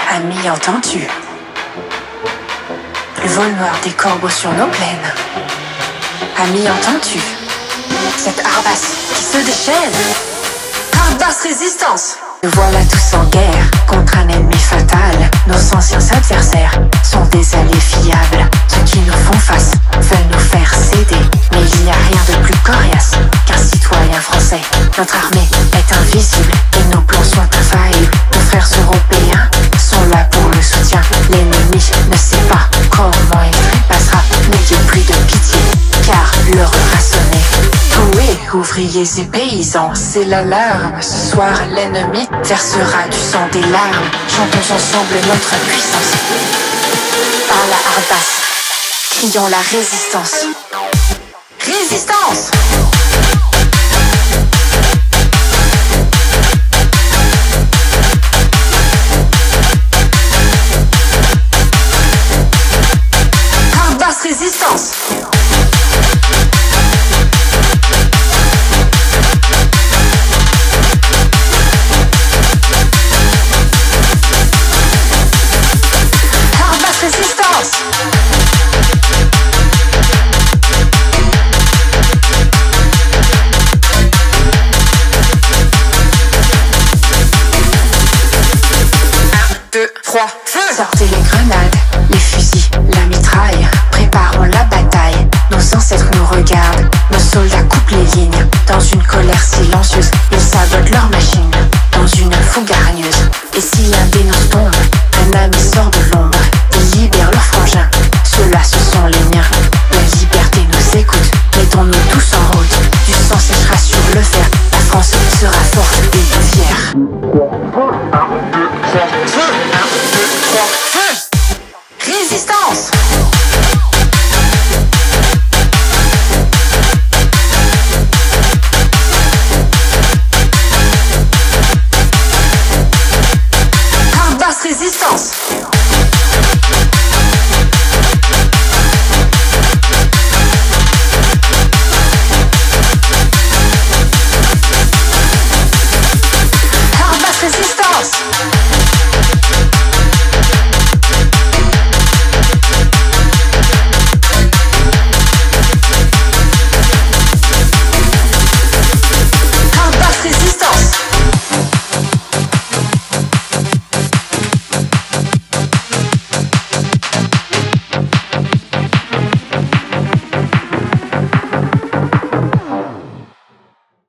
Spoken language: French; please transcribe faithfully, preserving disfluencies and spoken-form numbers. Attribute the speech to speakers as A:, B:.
A: Ami, entends-tu le vol noir des corbeaux sur nos plaines? Ami, entends-tu cette arbace qui se déchaîne? Arbace résistance! Nous voilà tous en guerre contre un ennemi fatal. Nos anciens adversaires sont des alliés fiables. Ceux qui nous font face veulent nous faire céder. Mais il n'y a rien de plus coriace qu'un citoyen français. Notre armée est invisible et nos plans sont infaillibles. Nos frères européens sont là pour le soutien. L'ennemi ne sait pas comment il trépassera. N'ayez plus de pitié car l'heure a sonné. Jouez, ouvriers et paysans, c'est l'alarme. Ce soir l'ennemi versera du sang des larmes. Chantons ensemble notre puissance. Par la harbasse, crions la résistance. Résistance! Harbasse résistance! Feu. Sortez les grenades, les fusils, la mitraille. Préparons la bataille. Nos ancêtres nous regardent. Nos soldats coupent les lignes. Dans une colère silencieuse, ils sabotent leur machine. Dans une fougue hargneuse. Et si l'un des nôtres tombe, un ami sort de l'ombre et libère leurs frangins. Ceux-là, ce sont les miens. La liberté nous écoute. Mettons-nous tous en route. Du sang séchera sur le fer. La France sera forte et fière.